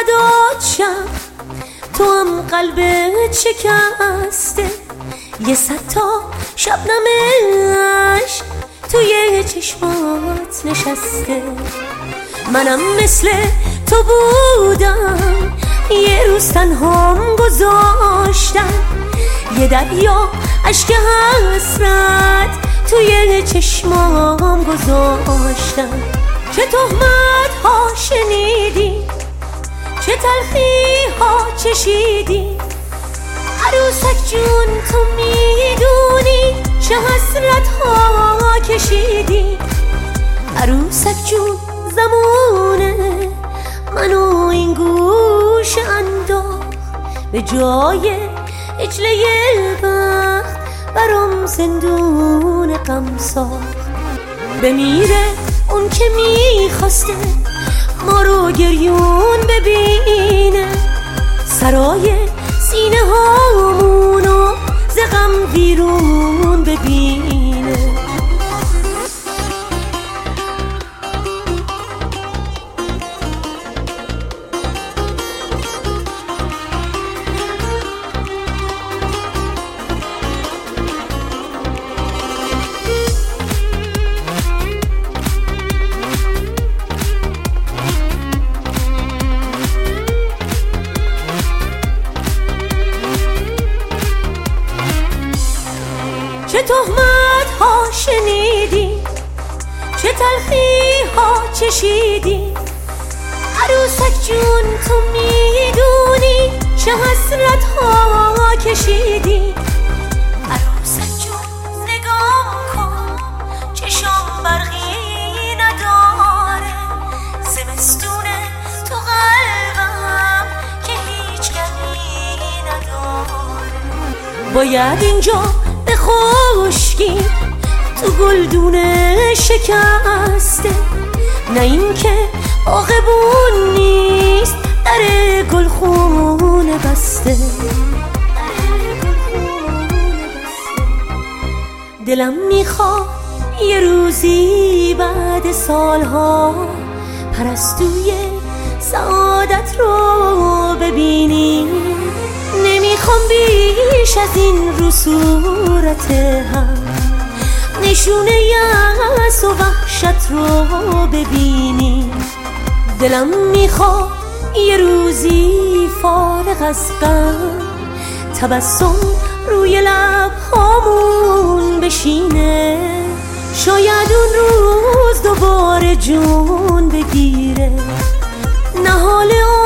نداد شب، تو هم قلبت شکسته. یه 100 تا شبنم عشق توی چشمات نشسته. منم مثل تو بودم، یه روز تنهام گذاشتم. یه دریا عشق حسرت توی چشمام گذاشتم. چه تهمت ها شنیدی، چه تلخی ها چشیدی. عروسک جون تو میدونی چه حسرت ها کشیدی. عروسک جون زمونه منو این گوش انداخت، به جای اجله بخت برام زندون غم ساخت. بمیره اون که میخواسته ما رو گریون ببینه، سرای سینه هامونو ز غم بیرون ببینه. چه تهمت ها شنیدی، چه تلخی ها چشیدی. عروسک جون تو میدونی چه حسرت ها کشیدی. عروسک جون نگاه کن چشام برقی نداره، زمستونه تو قلبم که هیچ گرمی نداره. باید اینجا به خشکی تو گلدونه شکسته، نه این که باغبون نیست در گلخونه بسته. دلم میخواد یه روزی بعد سالها پرستوی سعادت رو ببینی. نمیخوام بیش از این رو صورت هم نشونه یأس و وحشت رو ببینی. دلم میخواد یه روزی فارغ از غم تبسم روی لبهامون بشینه. شاید اون روز دوباره جون بگیره، نه حال